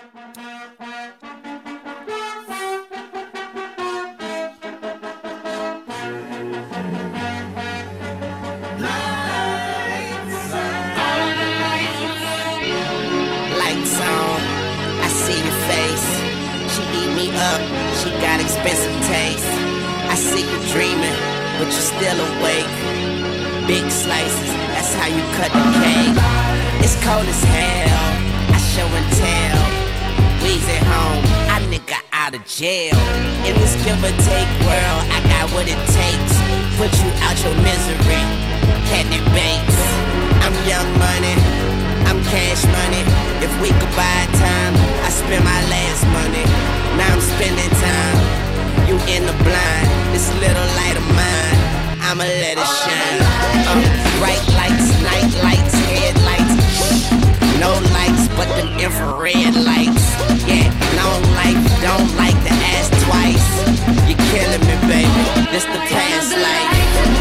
Lights on, I see your face. She eat me up, she got expensive taste. I see you dreaming, but you're still awake. Big slices, that's how you cut the cake. It's cold as hell, I show and tell. We's at home, I nigga out of jail. In this give or take world, I got what it takes. Put you out your misery, Candy Banks. I'm young money, I'm cash money. If we could buy time, I spend my last money. Now I'm spending time, you in the blind. This little light of mine, I'ma let it shine. Bright lights, night lights, headlights. No lights but them infrared lights. Yeah, long life, don't like to ask twice. You're killing me, baby, this the past life.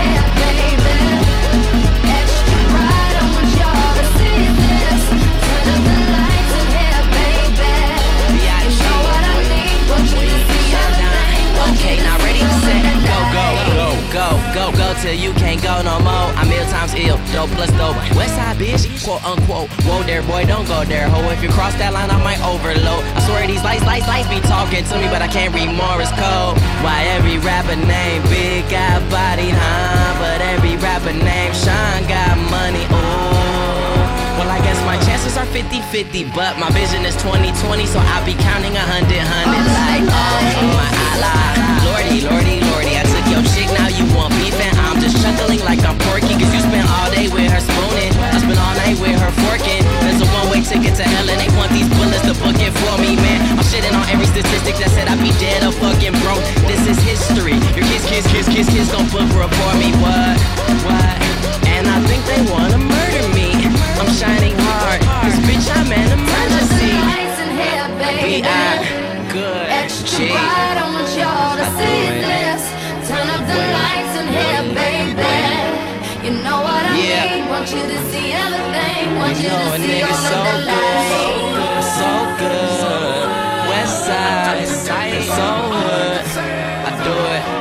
Okay, now ready, set, go till you can't go no more. I'm ill times ill, dope plus dope. Westside bitch, quote unquote. Whoa there, boy, don't go there, ho. If you cross that line, I might overload. I swear these lights be talking to me, but I can't read Morse code. Why every rapper named Big got body, huh? But every rapper named Sean got money, ooh. Well, I guess my chances are 50-50, but my vision is 20-20, so I'll be counting 100 like, oh my Allah. Lordy, I took your chick, now you want beef, and I'm just chuckling like I'm Porky, cause you spent all day with her spooning, I spent all night with her forking. There's a one-way ticket to hell, and they want these bullets to book it for me, man. I'm shitting on every statistic that said I'd be dead or fucking broke. This is history. Your kids gon' book report me, what? And I think they wanna murder me. I'm shining hard, cause bitch, I'm an emergency. B.I. good Extra bright, I want y'all to see this. Turn up the lights in here, baby. You know what I mean. Want you to see everything. Want you to see all of the lights. So good, West Side, so good. I do it.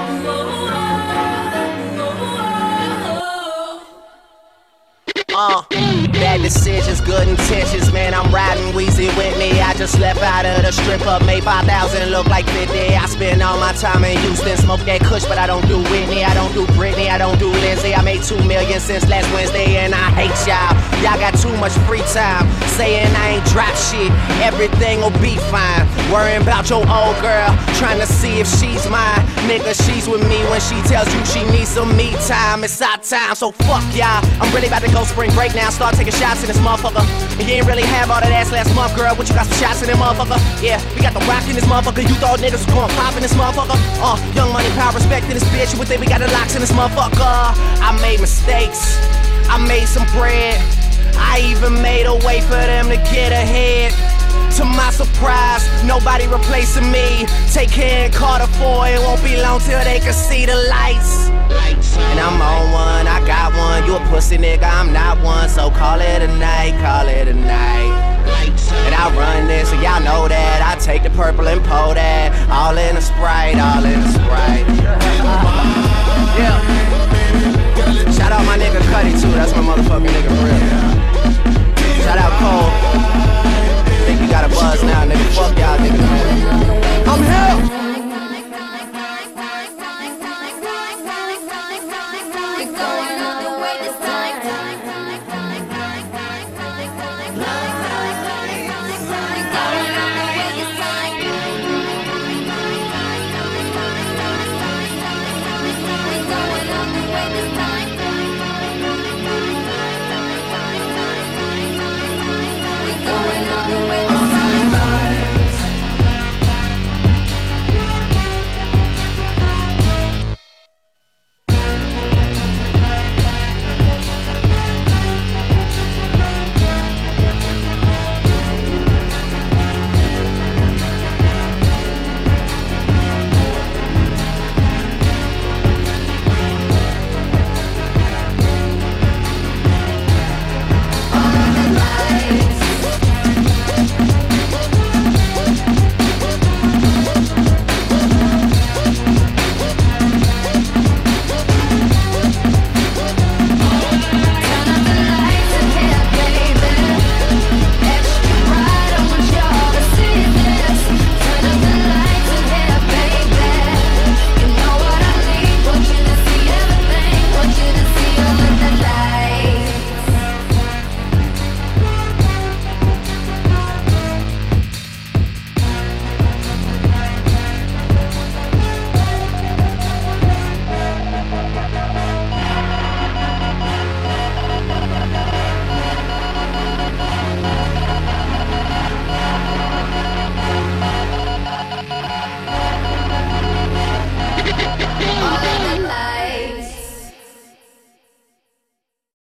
Bad decisions, good intentions, man, I'm riding Weezy with me. I just left out of the strip club, made 5,000 look like 50. I spend all my time in Houston, smoke that kush, but I don't do Whitney, I don't do Britney, I don't do Lindsay. I made 2 million since last Wednesday, and I hate y'all. Y'all got too much free time, saying I ain't drop shit, everything will be fine. Worrying about your old girl, trying to see if she's mine. Nigga, she's with me when she tells you she needs some me time. It's our time, so fuck y'all. I'm really about to go spring break now, start taking shots in this motherfucker. And you ain't really have all that ass last month, girl, but you got some shots in that motherfucker. Yeah, we got the rock in this motherfucker. You thought niggas was going pop in this motherfucker. Young money, power, respect in this bitch. You would think we got the locks in this motherfucker. I made mistakes, I made some bread, I even made a way for them to get ahead. To my surprise, nobody replacing me. Take care and Carter 4, it won't be long till they can see the lights. And I'm on one, I got one. You a pussy nigga, I'm not one. So call it a night, call it a night. And I run this, so y'all know that. I take the purple and pour that. All in a Sprite, all in a Sprite. Yeah. Shout out my nigga Cuddy too, that's my motherfucking nigga for real. Shout out Cole.